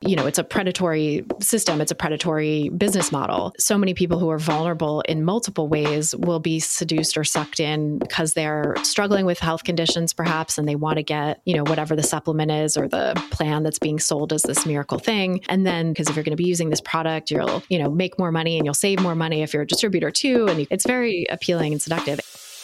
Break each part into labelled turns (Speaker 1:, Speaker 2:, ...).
Speaker 1: it's a predatory system. It's a predatory business model. So many people who are vulnerable in multiple ways will be seduced or sucked in because they're struggling with health conditions, perhaps, and they want to get, whatever the supplement is or the plan that's being sold as this miracle thing. And then, because if you're going to be using this product, you'll, make more money and you'll save more money if you're a distributor too. And it's very appealing and seductive.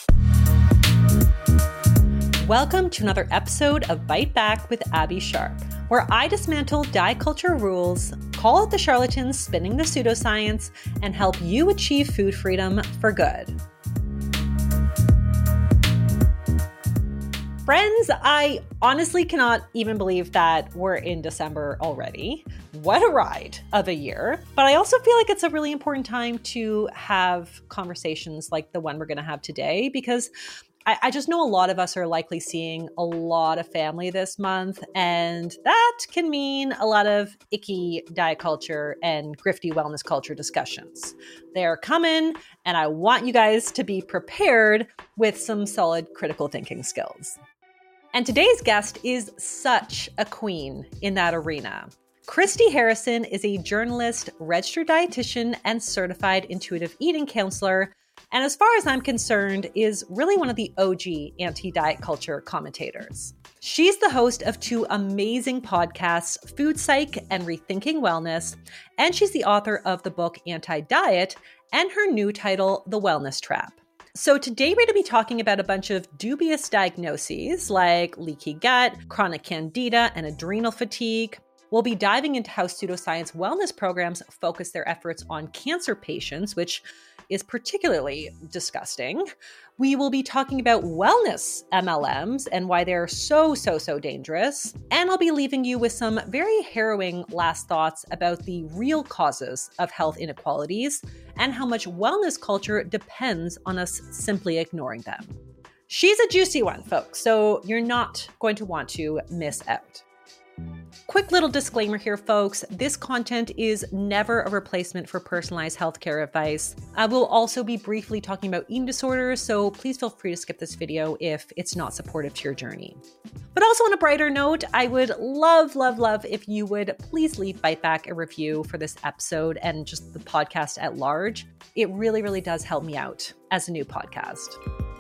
Speaker 2: Welcome to another episode of Bite Back with Abby Sharp, where I dismantle diet culture rules, call out the charlatans spinning the pseudoscience, and help you achieve food freedom for good. Friends, I honestly cannot even believe that we're in December already. What a ride of a year. But I also feel like it's a really important time to have conversations like the one we're going to have today, because I just know a lot of us are likely seeing a lot of family this month, and that can mean a lot of icky diet culture and grifty wellness culture discussions. They're coming, and I want you guys to be prepared with some solid critical thinking skills. And today's guest is such a queen in that arena. Christy Harrison is a journalist, registered dietitian, and certified intuitive eating counselor. And as far as I'm concerned, is really one of the OG anti-diet culture commentators. She's the host of two amazing podcasts, Food Psych and Rethinking Wellness, and she's the author of the book Anti-Diet and her new title, The Wellness Trap. So today we're going to be talking about a bunch of dubious diagnoses like leaky gut, chronic candida, and adrenal fatigue. We'll be diving into how pseudoscience wellness programs focus their efforts on cancer patients, which is particularly disgusting. We will be talking about wellness MLMs and why they're so dangerous. And I'll be leaving you with some very harrowing last thoughts about the real causes of health inequalities and how much wellness culture depends on us simply ignoring them. She's a juicy one, folks, so you're not going to want to miss out. Quick little disclaimer here, folks. This content is never a replacement for personalized healthcare advice. I will also be briefly talking about eating disorders, so please feel free to skip this video if it's not supportive to your journey. But also on a brighter note, I would love if you would please leave Bite Back a review for this episode and just the podcast at large. It really does help me out as a new podcast.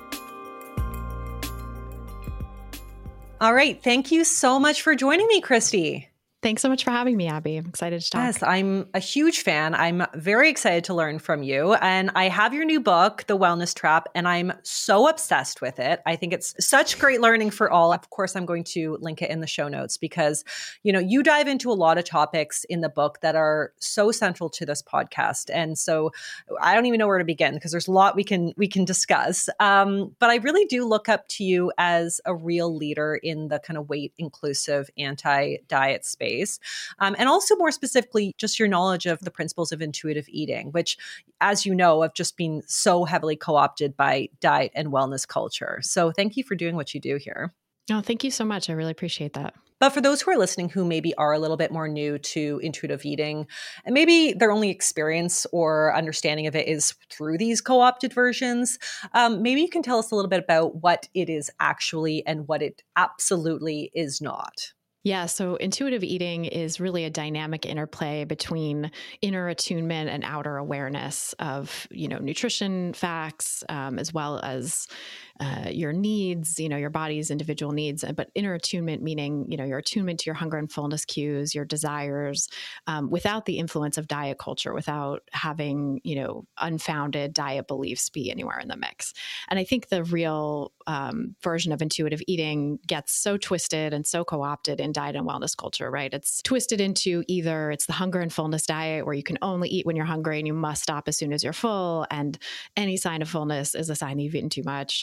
Speaker 2: All right. Thank you so much for joining me, Christy.
Speaker 1: Thanks so much for having me, Abby. I'm excited to talk.
Speaker 2: Yes, I'm a huge fan. I'm very excited to learn from you. And I have your new book, The Wellness Trap, and I'm so obsessed with it. I think it's such great learning for all. Of course, I'm going to link it in the show notes because, you dive into a lot of topics in the book that are so central to this podcast. And so I don't even know where to begin because there's a lot we can discuss. But I really do look up to you as a real leader in the kind of weight inclusive anti-diet space. And also more specifically, just your knowledge of the principles of intuitive eating, which, as you know, have just been so heavily co-opted by diet and wellness culture. So thank you for doing what you do here.
Speaker 1: Oh, thank you so much. I really appreciate that.
Speaker 2: But for those who are listening who maybe are a little bit more new to intuitive eating, and maybe their only experience or understanding of it is through these co-opted versions, maybe you can tell us a little bit about what it is actually and what it absolutely is not.
Speaker 1: Yeah, so intuitive eating is really a dynamic interplay between inner attunement and outer awareness of, nutrition facts, as well as your needs, your body's individual needs. But inner attunement meaning, your attunement to your hunger and fullness cues, your desires, without the influence of diet culture, without having, unfounded diet beliefs be anywhere in the mix. And I think the real version of intuitive eating gets so twisted and so co-opted in diet and wellness culture, right? It's twisted into either it's the hunger and fullness diet where you can only eat when you're hungry and you must stop as soon as you're full. And any sign of fullness is a sign that you've eaten too much.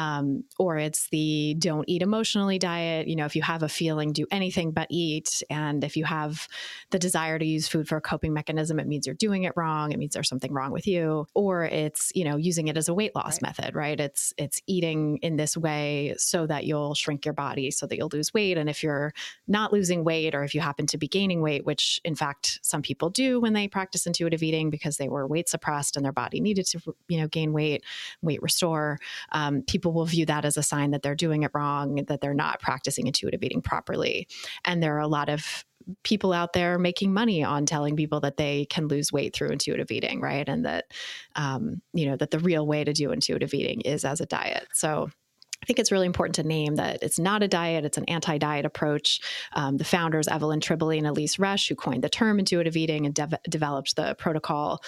Speaker 1: Or it's the don't eat emotionally diet. If you have a feeling, do anything but eat. And if you have the desire to use food for a coping mechanism, it means you're doing it wrong. It means there's something wrong with you. Or it's, using it as a weight loss method, right? It's eating in this way so that you'll shrink your body so that you'll lose weight. And if you're not losing weight, or if you happen to be gaining weight, which in fact, some people do when they practice intuitive eating because they were weight suppressed and their body needed to, gain weight restore, people will view that as a sign that they're doing it wrong, that they're not practicing intuitive eating properly. And there are a lot of people out there making money on telling people that they can lose weight through intuitive eating, right? And that, that the real way to do intuitive eating is as a diet. So I think it's really important to name that it's not a diet, it's an anti-diet approach. The founders, Evelyn Tribole and Elise Resch, who coined the term intuitive eating and developed the protocol,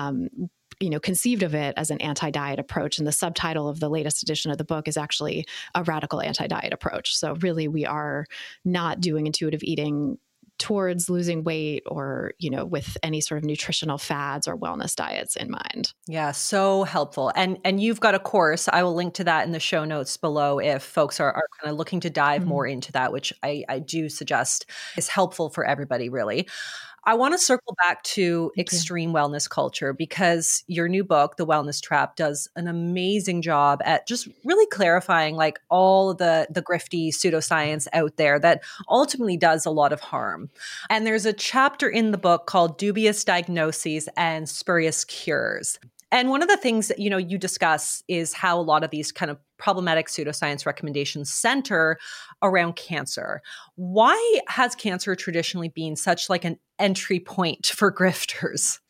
Speaker 1: conceived of it as an anti-diet approach. And the subtitle of the latest edition of the book is actually a radical anti-diet approach. So really, we are not doing intuitive eating towards losing weight or, with any sort of nutritional fads or wellness diets in mind.
Speaker 2: Yeah, so helpful. And you've got a course. I will link to that in the show notes below if folks are kind of looking to dive more into that, which I do suggest is helpful for everybody, really. I want to circle back to extreme wellness culture because your new book, The Wellness Trap, does an amazing job at just really clarifying like all the grifty pseudoscience out there that ultimately does a lot of harm. And there's a chapter in the book called Dubious Diagnoses and Spurious Cures. And one of the things that, you discuss is how a lot of these kind of problematic pseudoscience recommendations center around cancer. Why has cancer traditionally been such like an entry point for grifters?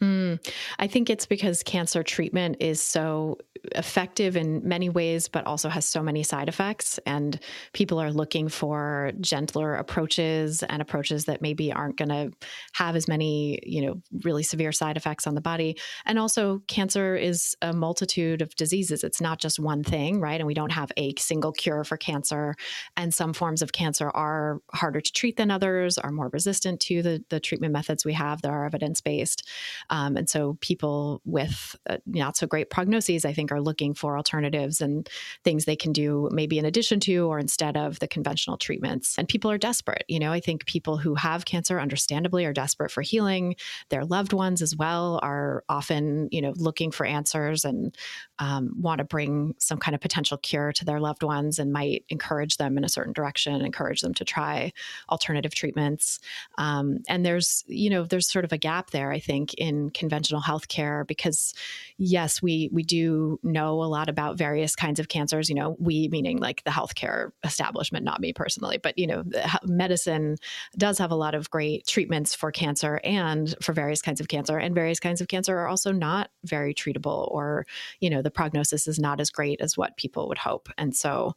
Speaker 1: I think it's because cancer treatment is so effective in many ways, but also has so many side effects. And people are looking for gentler approaches and approaches that maybe aren't going to have as many, really severe side effects on the body. And also cancer is a multitude of diseases. It's not just one thing, right? And we don't have a single cure for cancer. And some forms of cancer are harder to treat than others, are more resistant to the treatment methods we have that are evidence-based. And so people with not so great prognoses, I think, are looking for alternatives and things they can do maybe in addition to or instead of the conventional treatments. And people are desperate. I think people who have cancer understandably are desperate for healing. Their loved ones as well are often, looking for answers and want to bring some kind of potential cure to their loved ones and might encourage them in a certain direction, encourage them to try alternative treatments. And there's sort of a gap there, I think, in conventional healthcare because, yes, we do know a lot about various kinds of cancers, we meaning like the healthcare establishment, not me personally, but, medicine does have a lot of great treatments for cancer and for various kinds of cancer, and various kinds of cancer are also not very treatable or, the prognosis is not as great as what people would hope. And so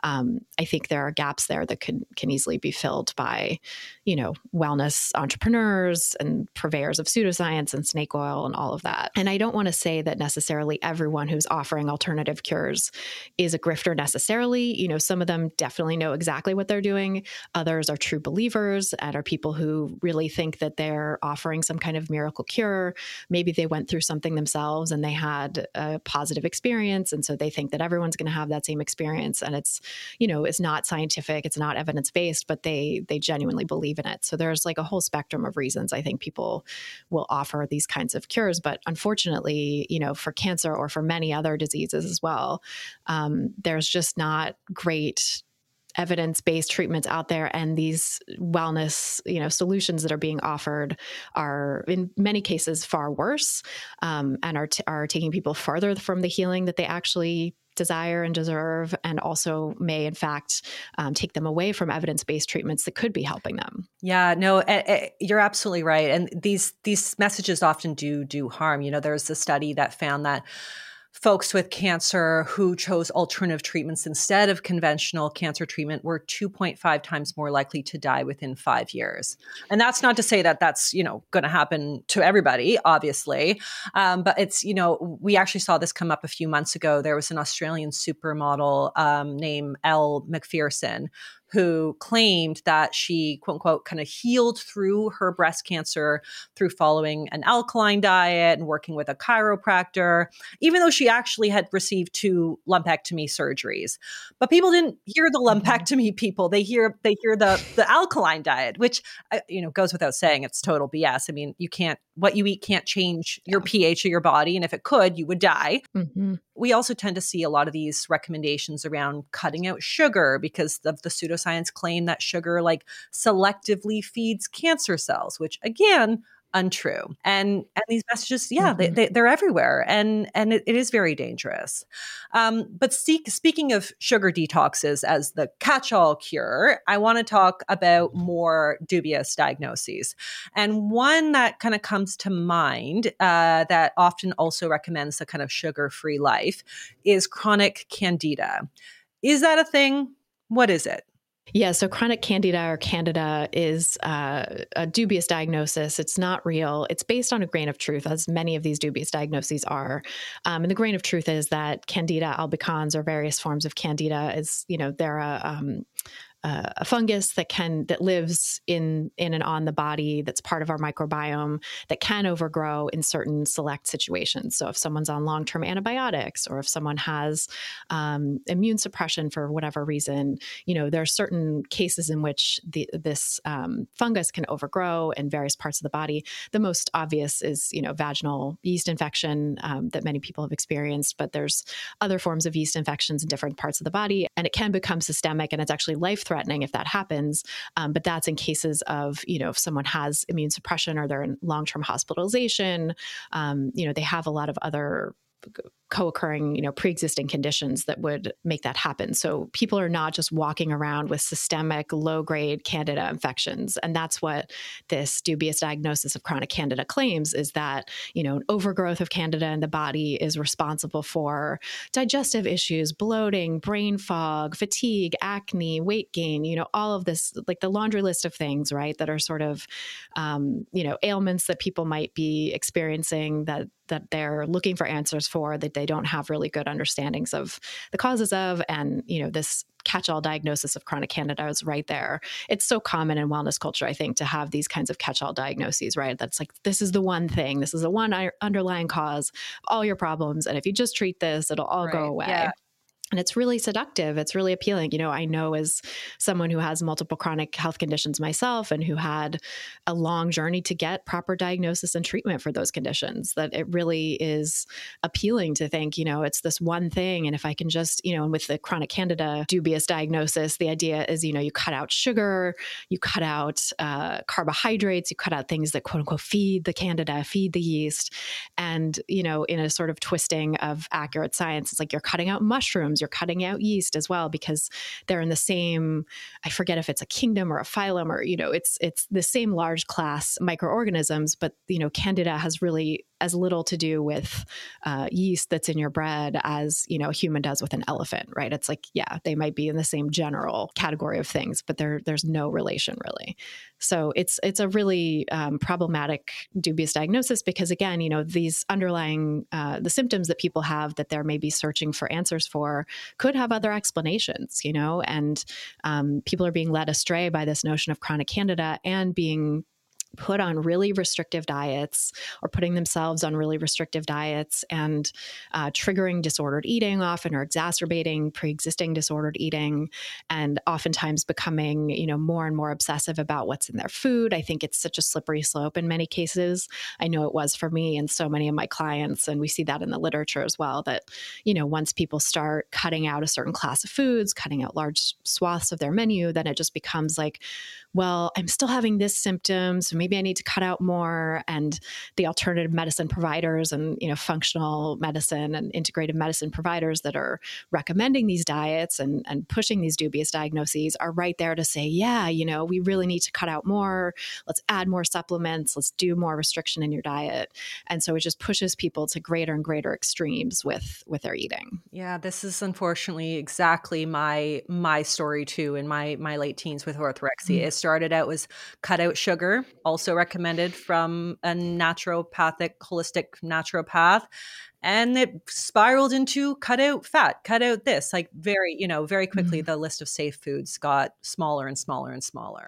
Speaker 1: I think there are gaps there that can easily be filled by, wellness entrepreneurs and purveyors of pseudoscience and snake oil and all of that. And I don't want to say that necessarily everyone who's offering alternative cures is a grifter necessarily. Some of them definitely know exactly what they're doing. Others are true believers and are people who really think that they're offering some kind of miracle cure. Maybe they went through something themselves and they had a positive experience. And so they think that everyone's going to have that same experience. And it's, it's not scientific, it's not evidence-based, but they genuinely believe in it. So there's like a whole spectrum of reasons I think people will offer these kinds of cures. But unfortunately, for cancer or for many other diseases as well, there's just not great evidence-based treatments out there, and these wellness, solutions that are being offered are in many cases far worse, and are taking people further from the healing that they actually desire and deserve, and also may in fact take them away from evidence-based treatments that could be helping them.
Speaker 2: Yeah, no, you're absolutely right. And these messages often do harm. There's a study that found that folks with cancer who chose alternative treatments instead of conventional cancer treatment were 2.5 times more likely to die within 5 years. And that's not to say that that's, going to happen to everybody, obviously. But it's, we actually saw this come up a few months ago. There was an Australian supermodel named Elle Macpherson who claimed that she, quote unquote, kind of healed through her breast cancer through following an alkaline diet and working with a chiropractor, even though she actually had received 2 lumpectomy surgeries. But people didn't hear the lumpectomy people. They hear the alkaline diet, which, goes without saying, it's total BS. I mean, what you eat can't change your pH of your body. And if it could, you would die.
Speaker 1: Mm-hmm.
Speaker 2: We also tend to see a lot of these recommendations around cutting out sugar because of the pseudoscience claim that sugar like selectively feeds cancer cells, which again, untrue. And these messages, they're everywhere, and it is very dangerous. But speaking of sugar detoxes as the catch-all cure, I want to talk about more dubious diagnoses. And one that kind of comes to mind that often also recommends the kind of sugar-free life is chronic candida. Is that a thing? What is it?
Speaker 1: Yeah, so chronic candida or candida is a dubious diagnosis. It's not real. It's based on a grain of truth, as many of these dubious diagnoses are. And the grain of truth is that Candida albicans, or various forms of candida, is, they're a fungus that lives in and on the body, that's part of our microbiome, that can overgrow in certain select situations. So if someone's on long-term antibiotics, or if someone has immune suppression for whatever reason, there are certain cases in which this fungus can overgrow in various parts of the body. The most obvious is, vaginal yeast infection that many people have experienced, but there's other forms of yeast infections in different parts of the body, and it can become systemic, and it's actually life-threatening if that happens. But that's in cases of, if someone has immune suppression or they're in long-term hospitalization, they have a lot of other co-occurring, pre-existing conditions that would make that happen. So people are not just walking around with systemic low-grade candida infections. And that's what this dubious diagnosis of chronic candida claims, is that, an overgrowth of candida in the body is responsible for digestive issues, bloating, brain fog, fatigue, acne, weight gain, all of this, like the laundry list of things, right, that are sort of, ailments that people might be experiencing that they're looking for answers for, that they don't have really good understandings of the causes of. And, this catch-all diagnosis of chronic candida is right there. It's so common in wellness culture, I think, to have these kinds of catch-all diagnoses, right? That's like, this is the one thing, this is the one underlying cause of all your problems. And if you just treat this, it'll all go away. Yeah. And it's really seductive. It's really appealing. I know, as someone who has multiple chronic health conditions myself, and who had a long journey to get proper diagnosis and treatment for those conditions, that it really is appealing to think, it's this one thing. And if I can just, and with the chronic candida dubious diagnosis, the idea is, you cut out sugar, you cut out carbohydrates, you cut out things that quote unquote feed the candida, feed the yeast. And, in a sort of twisting of accurate science, it's like you're cutting out mushrooms, you're cutting out yeast as well, because they're in the same, I forget if it's a kingdom or a phylum, or, it's the same large class microorganisms, but, candida has really as little to do with yeast that's in your bread as, a human does with an elephant, right? It's like, yeah, they might be in the same general category of things, but there's no relation really. So it's a really problematic dubious diagnosis, because again, these underlying, the symptoms that people have that they're maybe searching for answers for could have other explanations, and people are being led astray by this notion of chronic candida and being put on really restrictive diets, or putting themselves on really restrictive diets, and triggering disordered eating often, or exacerbating pre-existing disordered eating, and oftentimes becoming, more and more obsessive about what's in their food. I think it's such a slippery slope in many cases. I know it was for me and so many of my clients, and we see that in the literature as well, that, once people start cutting out a certain class of foods, cutting out large swaths of their menu, then it just becomes like, well, I'm still having this symptom, so maybe I need to cut out more. And the alternative medicine providers and, functional medicine and integrative medicine providers that are recommending these diets and pushing these dubious diagnoses are right there to say, yeah, we really need to cut out more. Let's add more supplements. Let's do more restriction in your diet. And so it just pushes people to greater and greater extremes with their eating.
Speaker 2: Yeah, this is unfortunately exactly my story too in my late teens with orthorexia. It started out was cut out sugar, also recommended from a naturopathic, holistic naturopath. And it spiraled into cut out fat, cut out this, like very quickly, the list of safe foods got smaller and smaller and smaller.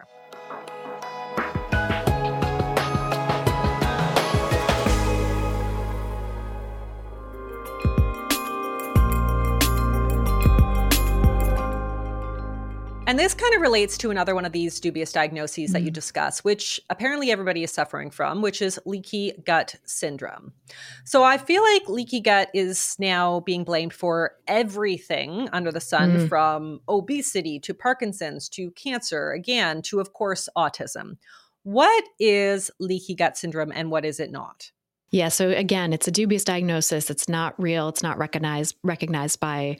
Speaker 2: And this kind of relates to another one of these dubious diagnoses that you discuss, which apparently everybody is suffering from, which is leaky gut syndrome. So I feel like leaky gut is now being blamed for everything under the sun, from obesity to Parkinson's to cancer, again, to, of course, autism. What is leaky gut syndrome and what is it not?
Speaker 1: Yeah. So again, it's a dubious diagnosis. It's not real. It's not recognized by,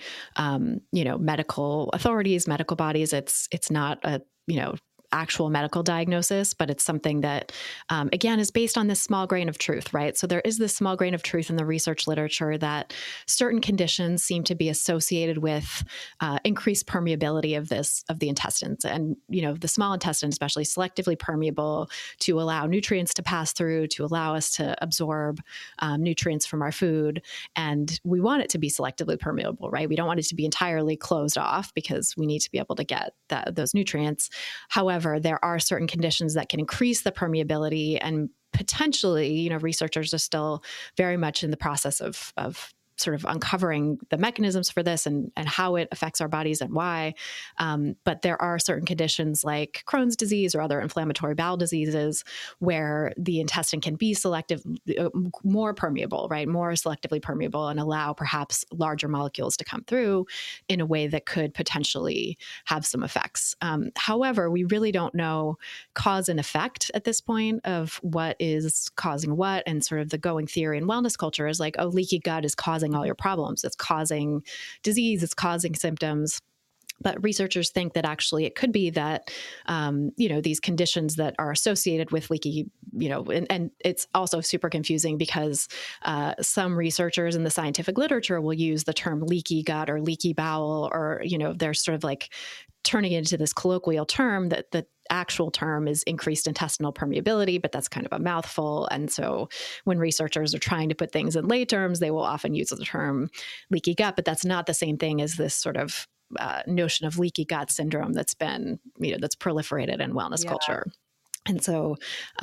Speaker 1: medical authorities, medical bodies. It's not a, actual medical diagnosis, but it's something that, again, is based on this small grain of truth, right? So there is this small grain of truth in the research literature that certain conditions seem to be associated with increased permeability of the intestines, and the small intestine, especially selectively permeable to allow nutrients to pass through, to allow us to absorb nutrients from our food, and we want it to be selectively permeable, right? We don't want it to be entirely closed off because we need to be able to get those nutrients. However, there are certain conditions that can increase the permeability, and potentially, researchers are still very much in the process of sort of uncovering the mechanisms for this and how it affects our bodies and why. But there are certain conditions like Crohn's disease or other inflammatory bowel diseases where the intestine can be more permeable, right? More selectively permeable, and allow perhaps larger molecules to come through in a way that could potentially have some effects. However, we really don't know cause and effect at this point of what is causing what. And sort of the going theory in wellness culture is like, oh, leaky gut is causing all your problems. It's causing disease. It's causing symptoms. But researchers think that actually it could be that, these conditions that are associated with leaky, and it's also super confusing because some researchers in the scientific literature will use the term leaky gut or leaky bowel, or, they're sort of like turning it into this colloquial term that the actual term is increased intestinal permeability, but that's kind of a mouthful. And so when researchers are trying to put things in lay terms, they will often use the term leaky gut, but that's not the same thing as this sort of notion of leaky gut syndrome that's been, that's proliferated in wellness culture. And so,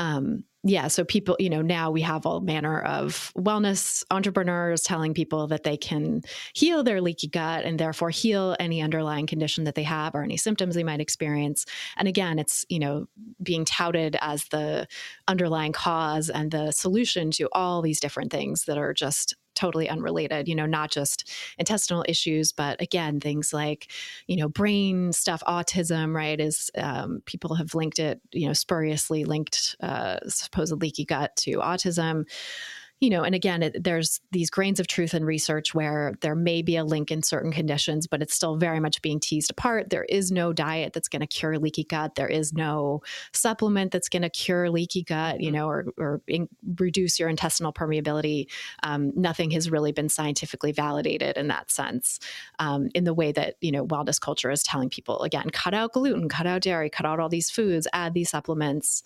Speaker 1: so people, now we have all manner of wellness entrepreneurs telling people that they can heal their leaky gut and therefore heal any underlying condition that they have or any symptoms they might experience. And again, it's, being touted as the underlying cause and the solution to all these different things that are just totally unrelated, not just intestinal issues, but again, things like, brain stuff, autism, right? Is people have linked it, spuriously linked supposed leaky gut to autism. And again, there's these grains of truth in research where there may be a link in certain conditions, but it's still very much being teased apart. There is no diet that's going to cure leaky gut. There is no supplement that's going to cure leaky gut, or reduce your intestinal permeability. Nothing has really been scientifically validated in that sense, in the way that, wellness culture is telling people, again, cut out gluten, cut out dairy, cut out all these foods, add these supplements,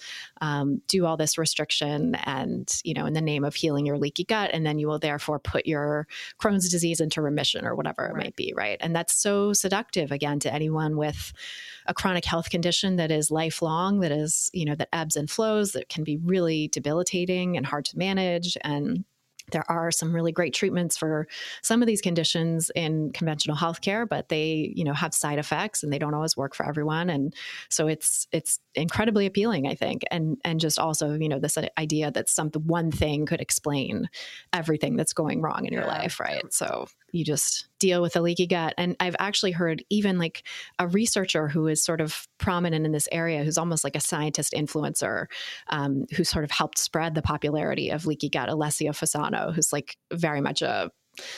Speaker 1: do all this restriction, and, in the name of healing your leaky gut, and then you will therefore put your Crohn's disease into remission or whatever it might be, right? And that's so seductive, again, to anyone with a chronic health condition that is lifelong, that is, that ebbs and flows, that can be really debilitating and hard to manage. And there are some really great treatments for some of these conditions in conventional healthcare, but they, have side effects and they don't always work for everyone. And so it's incredibly appealing, I think. And just also, this idea that one thing could explain everything that's going wrong in your life, right? So you just deal with a leaky gut. And I've actually heard even like a researcher who is sort of prominent in this area, who's almost like a scientist influencer, who sort of helped spread the popularity of leaky gut, Alessio Fasano, who's like very much a,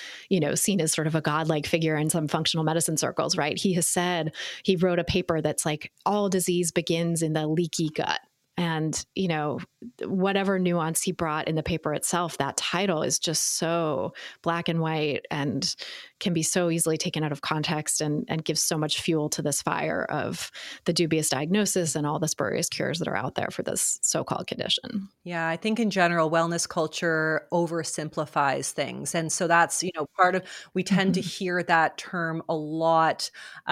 Speaker 1: seen as sort of a godlike figure in some functional medicine circles, right? He has said, he wrote a paper that's like, all disease begins in the leaky gut. And, whatever nuance he brought in the paper itself, that title is just so black and white and can be so easily taken out of context, and gives so much fuel to this fire of the dubious diagnosis and all the spurious cures that are out there for this so-called condition.
Speaker 2: Yeah, I think in general, wellness culture oversimplifies things. And so that's, part of, we tend to hear that term a lot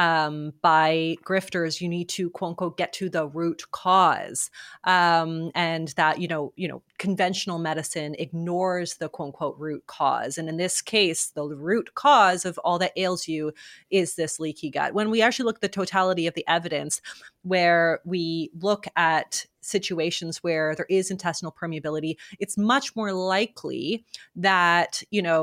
Speaker 2: by grifters. You need to, quote unquote, get to the root cause. And that, conventional medicine ignores the quote unquote root cause. And in this case, the root cause of all that ails you is this leaky gut. When we actually look at the totality of the evidence, where we look at situations where there is intestinal permeability, it's much more likely that,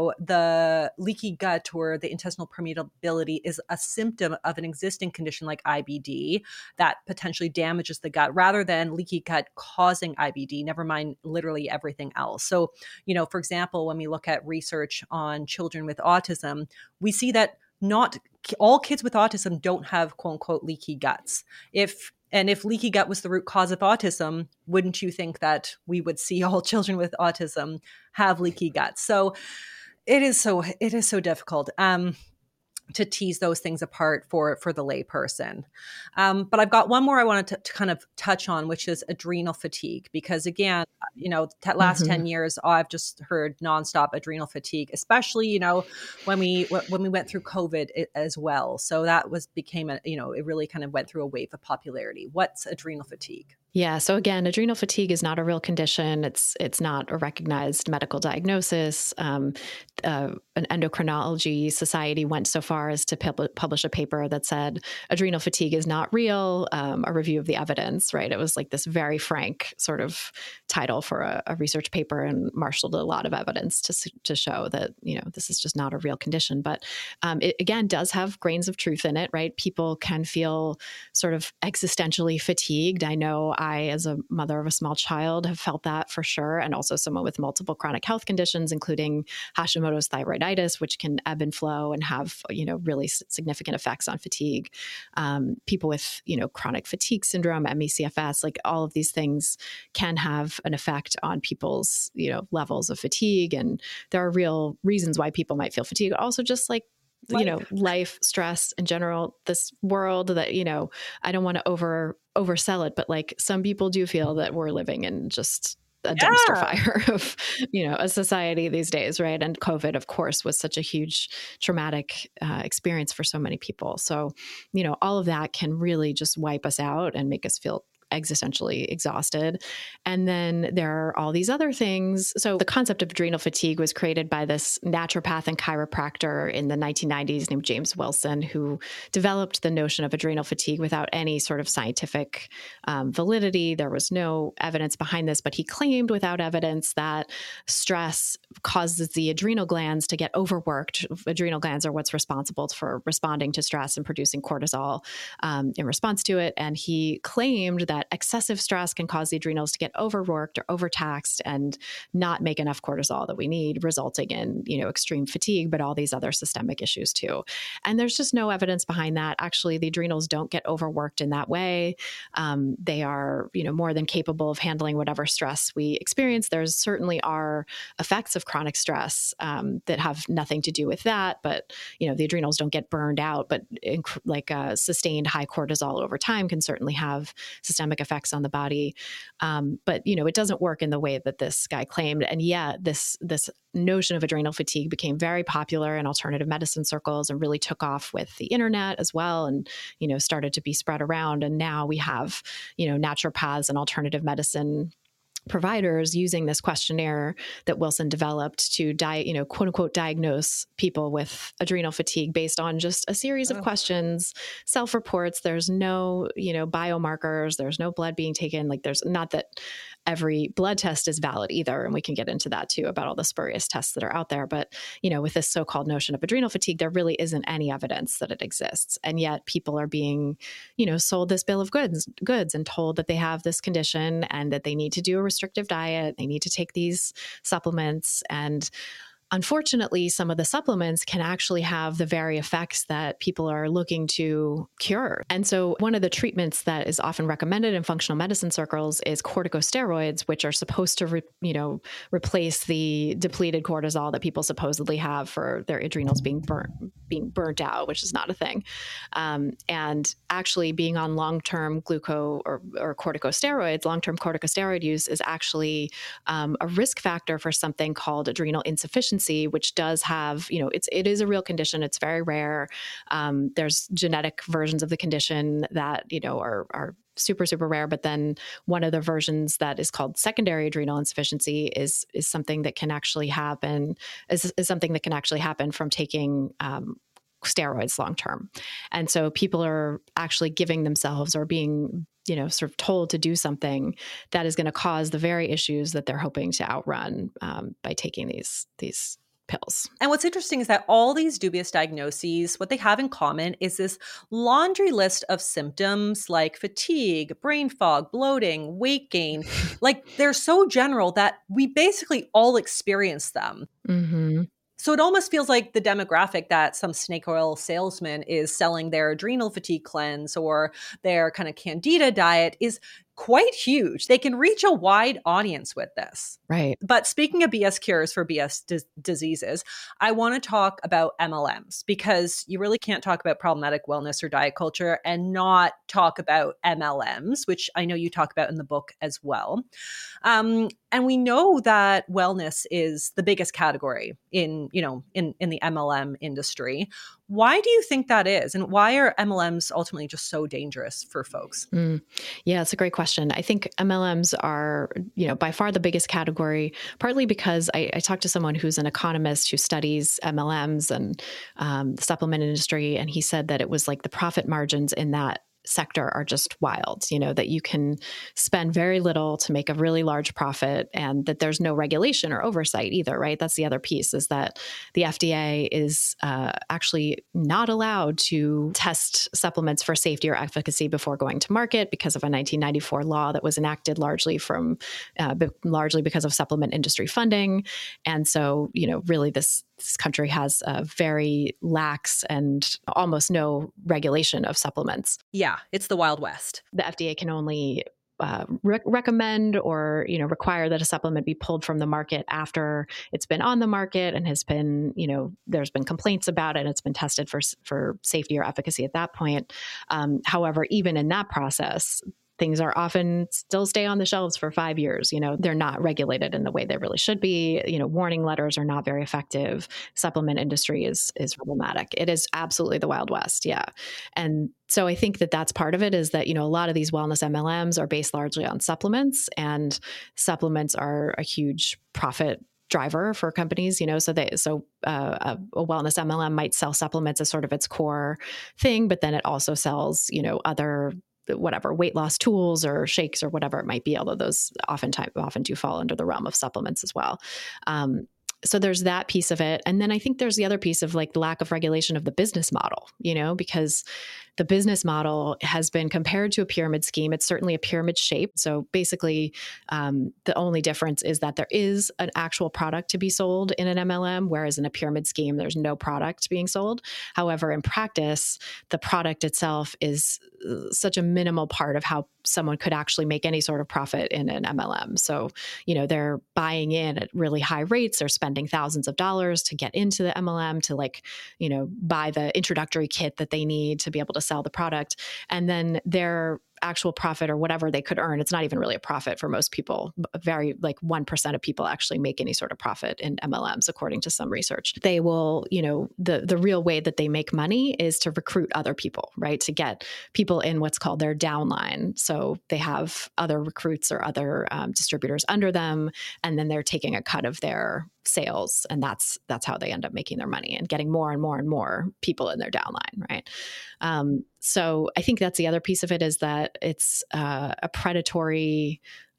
Speaker 2: the leaky gut or the intestinal permeability is a symptom of an existing condition like IBD that potentially damages the gut rather than leaky gut causing IBD, never mind literally everything else. So, for example, when we look at research on children with autism, we see that not all kids with autism don't have quote unquote leaky guts. If leaky gut was the root cause of autism, wouldn't you think that we would see all children with autism have leaky guts? So it is so difficult to tease those things apart for the layperson. But I've got one more I wanted to kind of touch on, which is adrenal fatigue, because again, last 10 years, I've just heard nonstop adrenal fatigue, especially, when we went through COVID as well. So that it really kind of went through a wave of popularity. What's adrenal fatigue?
Speaker 1: Yeah. So again, adrenal fatigue is not a real condition. It's not a recognized medical diagnosis. An endocrinology society went so far as to publish a paper that said adrenal fatigue is not real, a review of the evidence, right? It was like this very frank sort of title for a research paper and marshaled a lot of evidence to show that, this is just not a real condition. But it, again, does have grains of truth in it, right? People can feel sort of existentially fatigued. I know I, as a mother of a small child, have felt that for sure. And also someone with multiple chronic health conditions, including Hashimoto's thyroiditis, which can ebb and flow and have, really significant effects on fatigue. People with, chronic fatigue syndrome, ME/CFS, like all of these things can have an effect on people's, levels of fatigue. And there are real reasons why people might feel fatigued. Also just like, life stress in general, this world that, I don't want to oversell it, but like some people do feel that we're living in just a dumpster fire of, a society these days, right? And COVID, of course, was such a huge traumatic experience for so many people. So, all of that can really just wipe us out and make us feel existentially exhausted. And then there are all these other things. So the concept of adrenal fatigue was created by this naturopath and chiropractor in the 1990s named James Wilson, who developed the notion of adrenal fatigue without any sort of scientific validity. There was no evidence behind this, but he claimed without evidence that stress causes the adrenal glands to get overworked. Adrenal glands are what's responsible for responding to stress and producing cortisol in response to it. And he claimed that excessive stress can cause the adrenals to get overworked or overtaxed and not make enough cortisol that we need, resulting in, extreme fatigue, but all these other systemic issues too. And there's just no evidence behind that. Actually, the adrenals don't get overworked in that way. They are, more than capable of handling whatever stress we experience. There's certainly are effects of chronic stress that have nothing to do with that, but, the adrenals don't get burned out, but sustained high cortisol over time can certainly have systemic effects on the body. But, it doesn't work in the way that this guy claimed. And yet this notion of adrenal fatigue became very popular in alternative medicine circles and really took off with the internet as well. And, started to be spread around. And now we have, naturopaths and alternative medicine providers using this questionnaire that Wilson developed to quote unquote diagnose people with adrenal fatigue based on just a series of questions, self-reports. There's no, biomarkers, there's no blood being taken. Like there's not that every blood test is valid either. And we can get into that too about all the spurious tests that are out there. But, with this so-called notion of adrenal fatigue, there really isn't any evidence that it exists. And yet people are being, sold this bill of goods and told that they have this condition and that they need to do a restrictive diet. They need to take these supplements. And unfortunately, some of the supplements can actually have the very effects that people are looking to cure. And so one of the treatments that is often recommended in functional medicine circles is corticosteroids, which are supposed to, replace the depleted cortisol that people supposedly have for their adrenals being burnt out, which is not a thing. And actually being on long-term corticosteroids, long-term corticosteroid use is actually a risk factor for something called adrenal insufficiency, which does have, it is a real condition. It's very rare. There's genetic versions of the condition that, are super, super rare. But then one of the versions that is called secondary adrenal insufficiency is something that can actually happen, is something that can actually happen from taking steroids long term. And so people are actually giving themselves or being, sort of told to do something that is going to cause the very issues that they're hoping to outrun by taking these pills.
Speaker 2: And what's interesting is that all these dubious diagnoses, what they have in common is this laundry list of symptoms like fatigue, brain fog, bloating, weight gain. Like they're so general that we basically all experience them.
Speaker 1: Mm-hmm.
Speaker 2: So it almost feels like the demographic that some snake oil salesman is selling their adrenal fatigue cleanse or their kind of candida diet is quite huge. They can reach a wide audience with this.
Speaker 1: Right.
Speaker 2: But speaking of BS cures for BS diseases, I want to talk about MLMs because you really can't talk about problematic wellness or diet culture and not talk about MLMs, which I know you talk about in the book as well. And we know that wellness is the biggest category in the MLM industry. Why do you think that is? And why are MLMs ultimately just so dangerous for folks?
Speaker 1: Yeah, it's a great question. I think MLMs are, by far the biggest category, partly because I talked to someone who's an economist who studies MLMs and the supplement industry, and he said that it was like the profit margins in that sector are just wild, that you can spend very little to make a really large profit and that there's no regulation or oversight either, right? That's the other piece, is that the FDA is actually not allowed to test supplements for safety or efficacy before going to market because of a 1994 law that was enacted largely because of supplement industry funding. And so, really this country has a very lax and almost no regulation of supplements.
Speaker 2: Yeah, it's the Wild West.
Speaker 1: The FDA can only recommend or require that a supplement be pulled from the market after it's been on the market and has been there's been complaints about it and it's been tested for safety or efficacy at that point. However, even in that process, things are often still stay on the shelves for 5 years. They're not regulated in the way they really should be. Warning letters are not very effective. Supplement industry is problematic. It is absolutely the Wild West. Yeah. And so I think that that's part of it, is that, a lot of these wellness MLMs are based largely on supplements, and supplements are a huge profit driver for companies, so a wellness MLM might sell supplements as sort of its core thing, but then it also sells, other weight loss tools or shakes or whatever it might be, although those often do fall under the realm of supplements as well. So there's that piece of it. And then I think there's the other piece of like the lack of regulation of the business model, because the business model has been compared to a pyramid scheme. It's certainly a pyramid shape. So basically, the only difference is that there is an actual product to be sold in an MLM, whereas in a pyramid scheme, there's no product being sold. However, in practice, the product itself is such a minimal part of how someone could actually make any sort of profit in an MLM. So, they're buying in at really high rates. They're spending thousands of dollars to get into the MLM to buy the introductory kit that they need to be able to sell the product. And then their actual profit or whatever they could earn, it's not even really a profit for most people. Very 1% of people actually make any sort of profit in MLMs, according to some research. They will, the real way that they make money is to recruit other people, right? To get people in what's called their downline. So they have other recruits or other distributors under them, and then they're taking a cut of their sales, and that's how they end up making their money and getting more and more and more people in their downline, right? So I think that's the other piece of it, is that it's a predatory,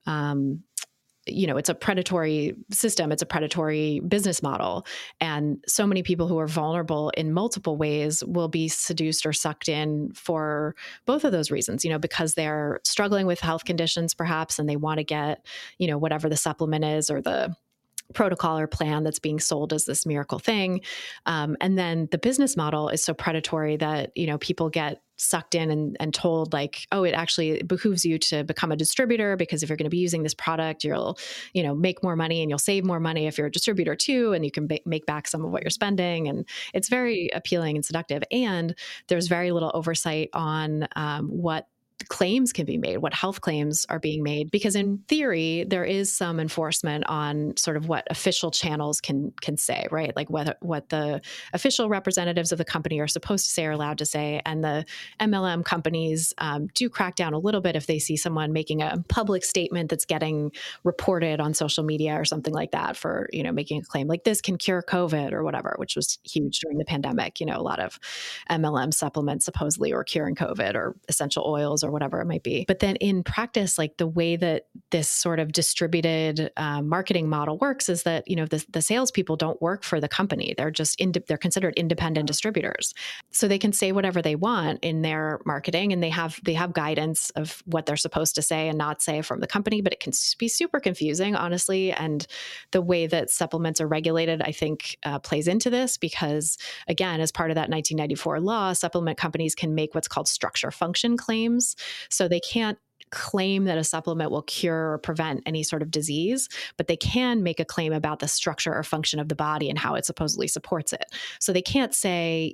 Speaker 1: it's a predatory system. It's a predatory business model. And so many people who are vulnerable in multiple ways will be seduced or sucked in for both of those reasons, because they're struggling with health conditions perhaps, and they want to get, whatever the supplement is or the protocol or plan that's being sold as this miracle thing. And then the business model is so predatory that, people get sucked in and told like, oh, it actually behooves you to become a distributor, because if you're going to be using this product, you'll, make more money and you'll save more money if you're a distributor too, and you can make back some of what you're spending. And it's very appealing and seductive. And there's very little oversight on what claims can be made, what health claims are being made, because in theory, there is some enforcement on sort of what official channels can say, right? Like what the official representatives of the company are supposed to say or allowed to say. And the MLM companies do crack down a little bit if they see someone making a public statement that's getting reported on social media or something like that for, making a claim like this can cure COVID or whatever, which was huge during the pandemic. A lot of MLM supplements supposedly were curing COVID, or essential oils or whatever it might be. But then in practice, like the way that this sort of distributed marketing model works is that, the salespeople don't work for the company. They're just, they're considered independent distributors. So they can say whatever they want in their marketing, and they have guidance of what they're supposed to say and not say from the company, but it can be super confusing, honestly. And the way that supplements are regulated, I think, plays into this because, again, as part of that 1994 law, supplement companies can make what's called structure function claims. So they can't claim that a supplement will cure or prevent any sort of disease, but they can make a claim about the structure or function of the body and how it supposedly supports it. So they can't say,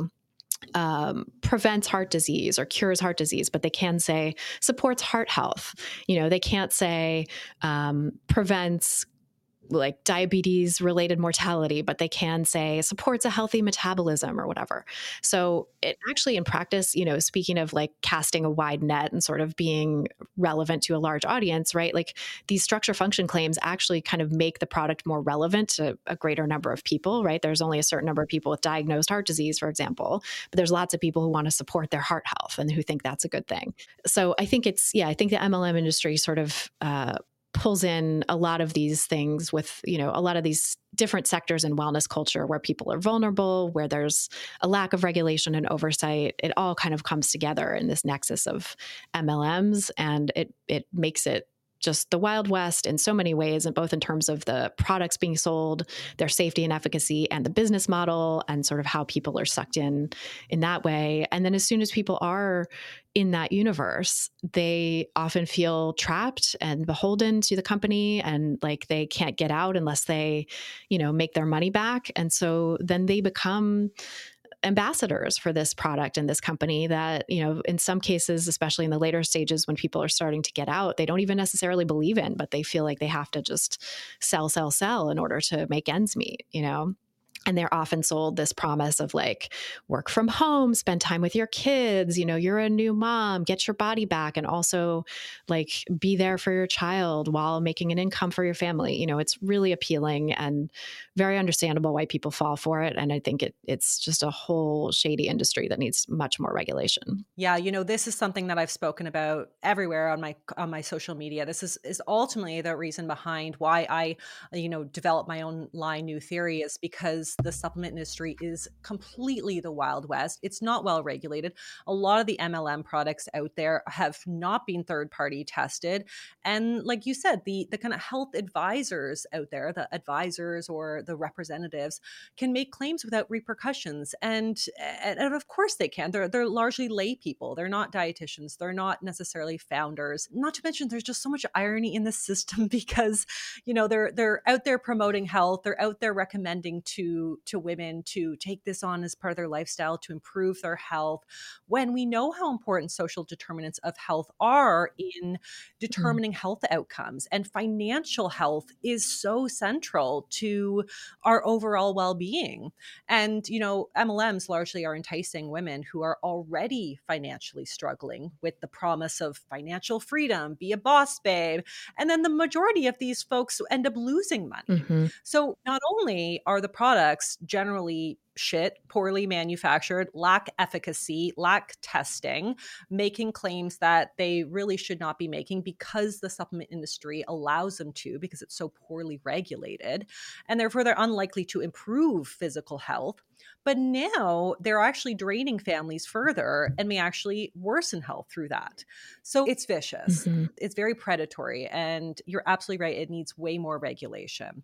Speaker 1: prevents heart disease or cures heart disease, but they can say supports heart health. They can't say prevents like diabetes related mortality, but they can say supports a healthy metabolism or whatever. So it actually in practice, speaking of like casting a wide net and sort of being relevant to a large audience, right? Like these structure function claims actually kind of make the product more relevant to a greater number of people, right? There's only a certain number of people with diagnosed heart disease, for example, but there's lots of people who want to support their heart health and who think that's a good thing. So I think I think the MLM industry sort of, pulls in a lot of these things with, a lot of these different sectors in wellness culture where people are vulnerable, where there's a lack of regulation and oversight. It all kind of comes together in this nexus of MLMs, and it makes it just the Wild West in so many ways, and both in terms of the products being sold, their safety and efficacy, and the business model, and sort of how people are sucked in that way. And then as soon as people are in that universe, they often feel trapped and beholden to the company, and like they can't get out unless they, make their money back. And so then they become ambassadors for this product and this company that, in some cases, especially in the later stages when people are starting to get out, they don't even necessarily believe in, but they feel like they have to just sell in order to make ends meet, And they're often sold this promise of like work from home, spend time with your kids, you're a new mom, get your body back, and also like be there for your child while making an income for your family. It's really appealing and very understandable why people fall for it. And I think it's just a whole shady industry that needs much more regulation.
Speaker 2: Yeah, this is something that I've spoken about everywhere on my social media. This is ultimately the reason behind why I, developed my own line New Theory, is because the supplement industry is completely the Wild West. It's not well regulated. A lot of the MLM products out there have not been third-party tested. And like you said, the kind of health advisors out there, the advisors or the representatives, can make claims without repercussions. And of course they can. They're largely lay people. They're not dietitians. They're not necessarily founders. Not to mention there's just so much irony in the system because, they're out there promoting health. They're out there recommending to women to take this on as part of their lifestyle to improve their health, when we know how important social determinants of health are in determining health outcomes. And financial health is so central to our overall well-being. And, MLMs largely are enticing women who are already financially struggling with the promise of financial freedom, be a boss babe. And then the majority of these folks end up losing money.
Speaker 1: Mm-hmm.
Speaker 2: So not only are the products generally shit, poorly manufactured, lack efficacy, lack testing, making claims that they really should not be making because the supplement industry allows them to, because it's so poorly regulated, and therefore they're unlikely to improve physical health. But now they're actually draining families further and may actually worsen health through that. So it's vicious. Mm-hmm. It's very predatory. And you're absolutely right. It needs way more regulation.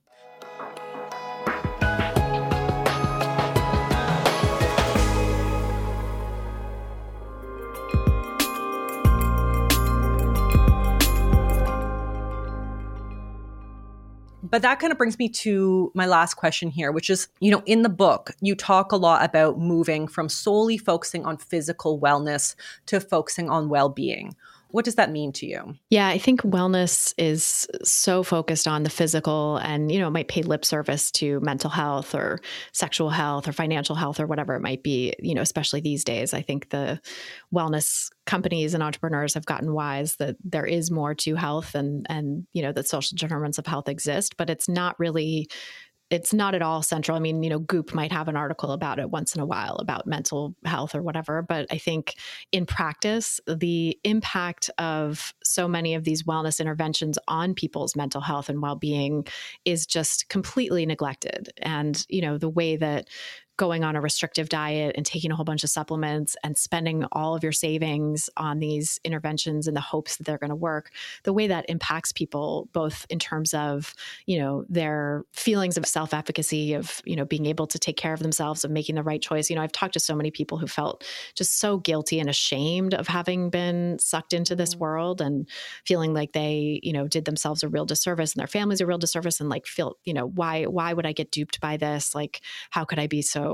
Speaker 2: But that kind of brings me to my last question here, which is, in the book, you talk a lot about moving from solely focusing on physical wellness to focusing on well-being. What does that mean to you?
Speaker 1: Yeah, I think wellness is so focused on the physical and, it might pay lip service to mental health or sexual health or financial health or whatever it might be, especially these days. I think the wellness companies and entrepreneurs have gotten wise that there is more to health and that social determinants of health exist, but it's not at all central. I mean, Goop might have an article about it once in a while about mental health or whatever. But I think in practice, the impact of so many of these wellness interventions on people's mental health and well-being is just completely neglected. And, the way that going on a restrictive diet and taking a whole bunch of supplements and spending all of your savings on these interventions in the hopes that they're going to work, the way that impacts people, both in terms of, their feelings of self-efficacy, of, being able to take care of themselves, of making the right choice. I've talked to so many people who felt just so guilty and ashamed of having been sucked into this world and feeling like they, did themselves a real disservice and their families a real disservice, and like feel, why would I get duped by this? Like, how could I be so,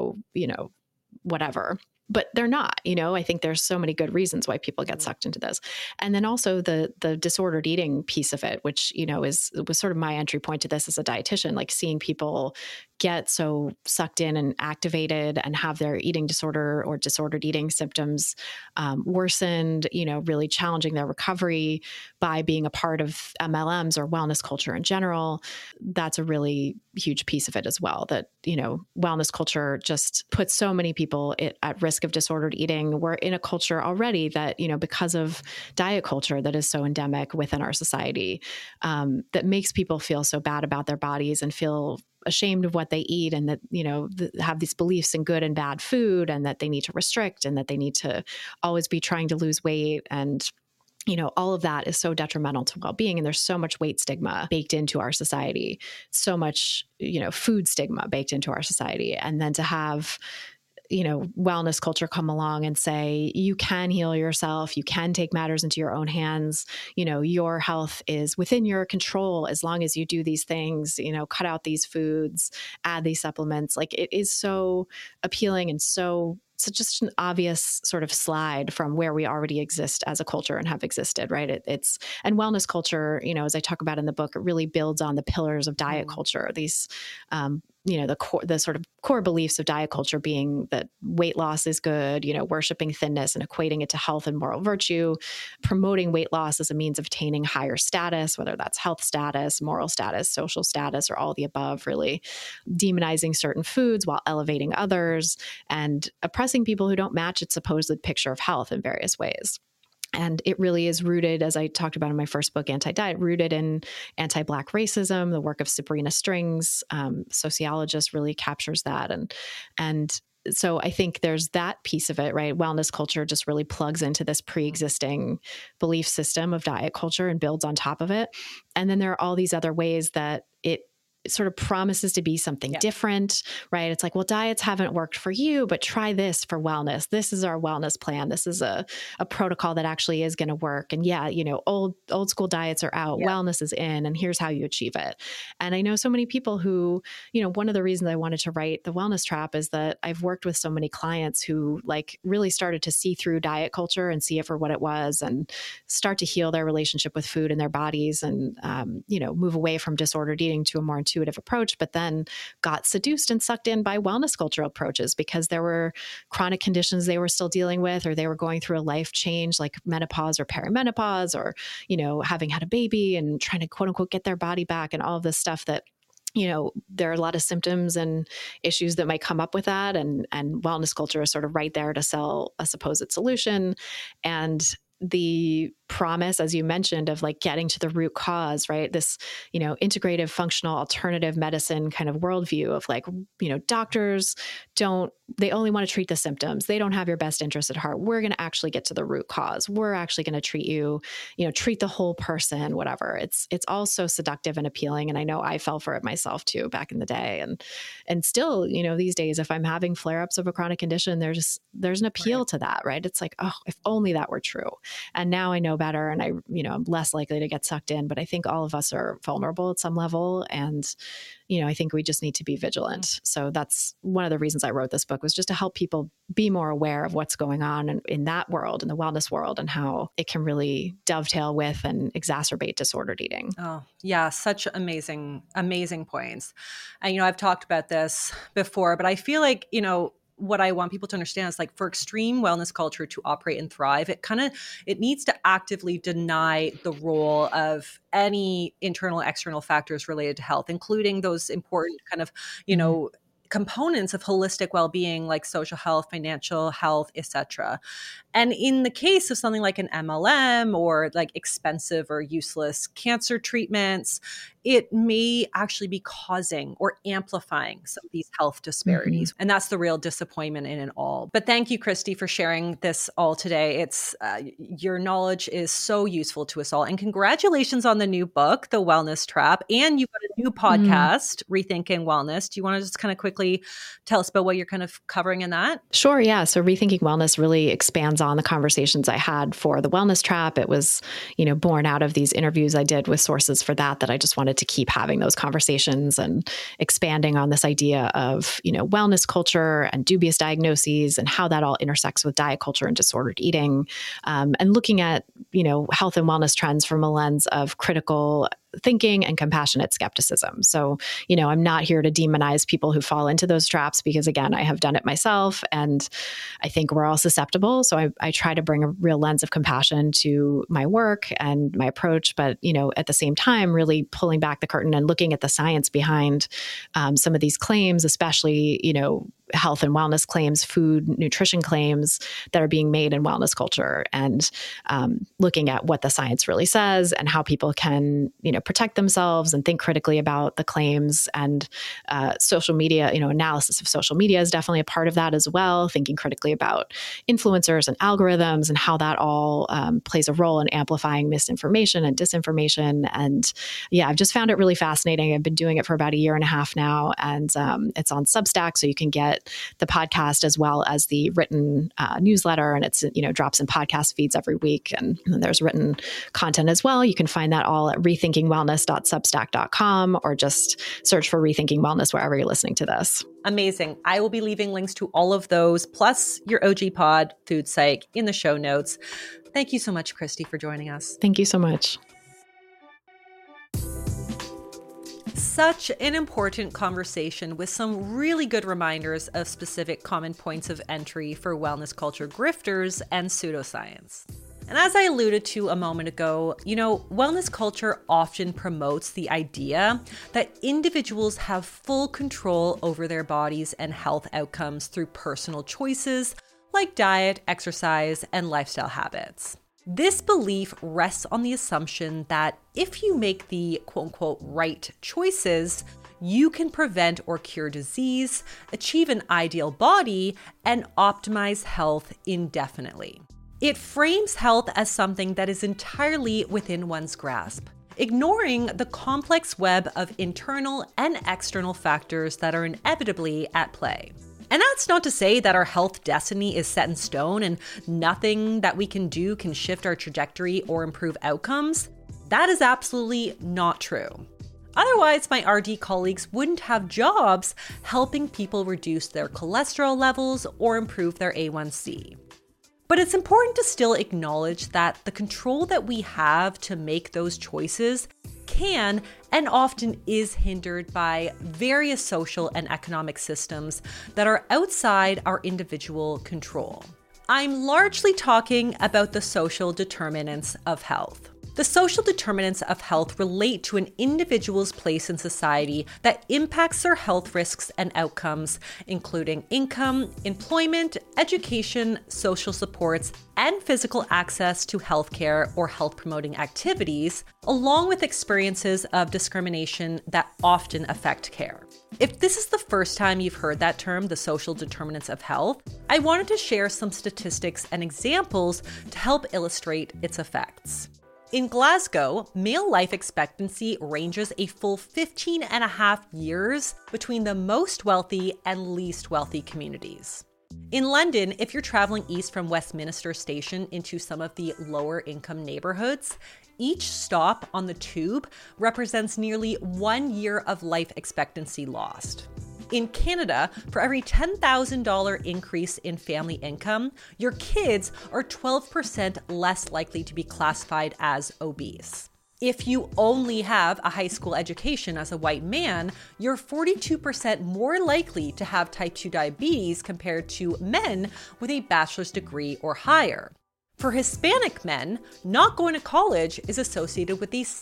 Speaker 1: whatever. But they're not, I think there's so many good reasons why people get sucked into this. And then also the disordered eating piece of it, which, was sort of my entry point to this as a dietitian, like seeing people get so sucked in and activated and have their eating disorder or disordered eating symptoms worsened, really challenging their recovery by being a part of MLMs or wellness culture in general. That's a really huge piece of it as well, that, wellness culture just puts so many people at risk of disordered eating. We're in a culture already that, because of diet culture that is so endemic within our society, that makes people feel so bad about their bodies and feel ashamed of what they eat, and that, have these beliefs in good and bad food, and that they need to restrict, and that they need to always be trying to lose weight. And all of that is so detrimental to well-being. And there's so much weight stigma baked into our society, so much, food stigma baked into our society. And then to have, wellness culture come along and say, you can heal yourself, you can take matters into your own hands, your health is within your control as long as you do these things, cut out these foods, add these supplements. Like, it is so appealing and so just an obvious sort of slide from where we already exist as a culture and have existed, right? And wellness culture, as I talk about in the book, it really builds on the pillars of diet culture. These, the sort of core beliefs of diet culture being that weight loss is good, worshiping thinness and equating it to health and moral virtue, promoting weight loss as a means of attaining higher status, whether that's health status, moral status, social status, or all the above, really demonizing certain foods while elevating others, and oppressing people who don't match its supposed picture of health in various ways. And it really is rooted, as I talked about in my first book, Anti-Diet, rooted in anti-Black racism. The work of Sabrina Strings, sociologist, really captures that. And so I think there's that piece of it, right? Wellness culture just really plugs into this pre-existing belief system of diet culture and builds on top of it. And then there are all these other ways that it sort of promises to be something different, right? It's like, well, diets haven't worked for you, but try this for wellness. This is our wellness plan. This is a protocol that actually is going to work. And yeah, old school diets are out, wellness is in, and here's how you achieve it. And I know so many people who, one of the reasons I wanted to write The Wellness Trap is that I've worked with so many clients who like really started to see through diet culture and see it for what it was, and start to heal their relationship with food and their bodies, and, move away from disordered eating to a more intuitive approach, but then got seduced and sucked in by wellness cultural approaches because there were chronic conditions they were still dealing with, or they were going through a life change like menopause or perimenopause, or, having had a baby and trying to quote unquote get their body back, and all of this stuff that, there are a lot of symptoms and issues that might come up with that. And wellness culture is sort of right there to sell a supposed solution. And the promise, as you mentioned, of like getting to the root cause, right? This, integrative, functional, alternative medicine kind of worldview of like, doctors they only want to treat the symptoms. They don't have your best interest at heart. We're going to actually get to the root cause. We're actually going to treat you, treat the whole person, whatever. It's all so seductive and appealing. And I know I fell for it myself too, back in the day. And still, these days, if I'm having flare-ups of a chronic condition, there's an appeal to that, right? It's like, oh, if only that were true. And now I know better and I'm less likely to get sucked in. But I think all of us are vulnerable at some level. And, I think we just need to be vigilant. So that's one of the reasons I wrote this book, was just to help people be more aware of what's going on in that world, in the wellness world, and how it can really dovetail with and exacerbate disordered eating.
Speaker 2: Oh, yeah. Such amazing, amazing points. And, I've talked about this before, but I feel like, what I want people to understand is, like, for extreme wellness culture to operate and thrive, it needs to actively deny the role of any internal, external factors related to health, including those important kind of, components of holistic well-being, like social health, financial health, etc. And in the case of something like an MLM or like expensive or useless cancer treatments, it may actually be causing or amplifying some of these health disparities. And that's the real disappointment in it all. But thank you, Christy, for sharing this all today. It's your knowledge is so useful to us all. And congratulations on the new book, The Wellness Trap. And you've got a new podcast, Rethinking Wellness. Do you want to just kind of quickly tell us about what you're kind of covering in that?
Speaker 1: Sure. Yeah. So Rethinking Wellness really expands on the conversations I had for The Wellness Trap. It was, born out of these interviews I did with sources for that I just wanted to keep having those conversations and expanding on this idea of, wellness culture and dubious diagnoses and how that all intersects with diet culture and disordered eating, and looking at, health and wellness trends from a lens of critical thinking and compassionate skepticism. So, I'm not here to demonize people who fall into those traps, because again, I have done it myself and I think we're all susceptible. So I try to bring a real lens of compassion to my work and my approach, but, at the same time, really pulling back the curtain and looking at the science behind some of these claims, especially, health and wellness claims, food, nutrition claims that are being made in wellness culture, and looking at what the science really says and how people can, protect themselves and think critically about the claims. And social media, analysis of social media is definitely a part of that as well, thinking critically about influencers and algorithms and how that all plays a role in amplifying misinformation and disinformation. And yeah, I've just found it really fascinating. I've been doing it for about 1.5 years now, and it's on Substack, so you can get the podcast as well as the written newsletter, and it's drops in podcast feeds every week, and then there's written content as well. You can find that all at rethinkingwellness.substack.com, or just search for Rethinking Wellness wherever you're listening to this.
Speaker 2: Amazing. I will be leaving links to all of those, plus your OG Pod, Food Psych, in the show notes. Thank you so much, Christy, for joining us.
Speaker 1: Thank you so much.
Speaker 2: Such an important conversation with some really good reminders of specific common points of entry for wellness culture grifters and pseudoscience. And as I alluded to a moment ago, wellness culture often promotes the idea that individuals have full control over their bodies and health outcomes through personal choices like diet, exercise, and lifestyle habits. This belief rests on the assumption that if you make the quote-unquote right choices, you can prevent or cure disease, achieve an ideal body, and optimize health indefinitely. It frames health as something that is entirely within one's grasp, ignoring the complex web of internal and external factors that are inevitably at play. And that's not to say that our health destiny is set in stone and nothing that we can do can shift our trajectory or improve outcomes. That is absolutely not true. Otherwise, my RD colleagues wouldn't have jobs helping people reduce their cholesterol levels or improve their A1C. But it's important to still acknowledge that the control that we have to make those choices can and often is hindered by various social and economic systems that are outside our individual control. I'm largely talking about the social determinants of health. The social determinants of health relate to an individual's place in society that impacts their health risks and outcomes, including income, employment, education, social supports, and physical access to healthcare or health-promoting activities, along with experiences of discrimination that often affect care. If this is the first time you've heard that term, the social determinants of health, I wanted to share some statistics and examples to help illustrate its effects. In Glasgow, male life expectancy ranges a full 15 and a half years between the most wealthy and least wealthy communities. In London, if you're traveling east from Westminster Station into some of the lower income neighborhoods, each stop on the tube represents nearly 1 year of life expectancy lost. In Canada, for every $10,000 increase in family income, your kids are 12% less likely to be classified as obese. If you only have a high school education as a white man, you're 42% more likely to have type 2 diabetes compared to men with a bachelor's degree or higher. For Hispanic men, not going to college is associated with a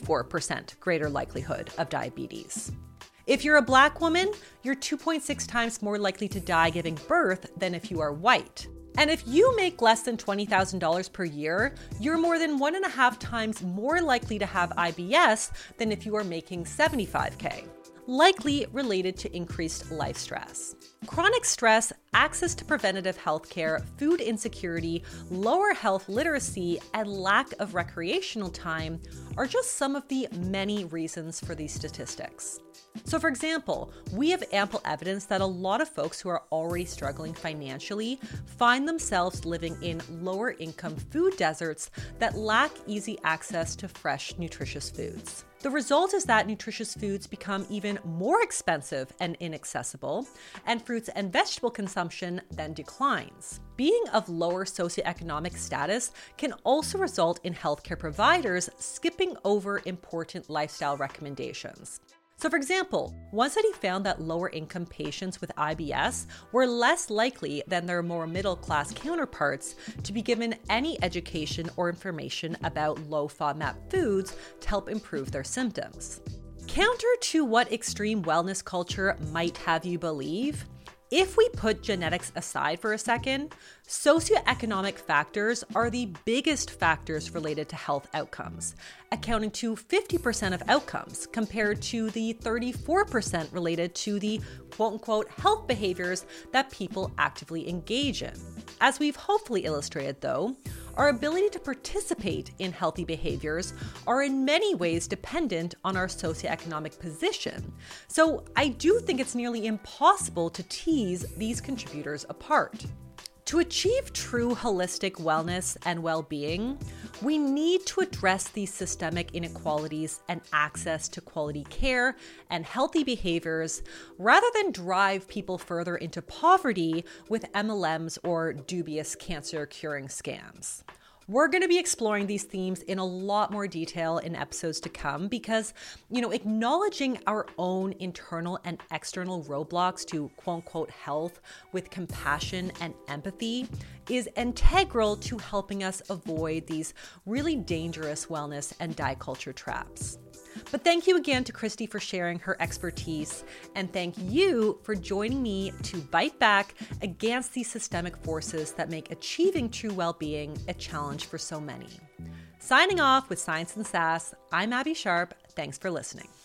Speaker 2: 64% greater likelihood of diabetes. If you're a Black woman, you're 2.6 times more likely to die giving birth than if you are white. And if you make less than $20,000 per year, you're more than 1.5 times more likely to have IBS than if you are making $75K, likely related to increased life stress. Chronic stress, access to preventative health care, food insecurity, lower health literacy, and lack of recreational time are just some of the many reasons for these statistics. So for example, we have ample evidence that a lot of folks who are already struggling financially find themselves living in lower income food deserts that lack easy access to fresh, nutritious foods. The result is that nutritious foods become even more expensive and inaccessible, and fruits and vegetable consumption then declines. Being of lower socioeconomic status can also result in healthcare providers skipping over important lifestyle recommendations. So for example, one study found that lower income patients with IBS were less likely than their more middle class counterparts to be given any education or information about low FODMAP foods to help improve their symptoms. Counter to what extreme wellness culture might have you believe, if we put genetics aside for a second, socioeconomic factors are the biggest factors related to health outcomes, accounting to 50% of outcomes compared to the 34% related to the quote-unquote health behaviors that people actively engage in. As we've hopefully illustrated though, our ability to participate in healthy behaviors are in many ways dependent on our socioeconomic position. So I do think it's nearly impossible to tease these contributors apart. To achieve true holistic wellness and well-being, we need to address these systemic inequalities and access to quality care and healthy behaviors rather than drive people further into poverty with MLMs or dubious cancer-curing scams. We're going to be exploring these themes in a lot more detail in episodes to come because, acknowledging our own internal and external roadblocks to quote-unquote health with compassion and empathy is integral to helping us avoid these really dangerous wellness and diet culture traps. But thank you again to Christy for sharing her expertise, and thank you for joining me to bite back against these systemic forces that make achieving true well-being a challenge for so many. Signing off with Science and Sass, I'm Abby Sharp. Thanks for listening.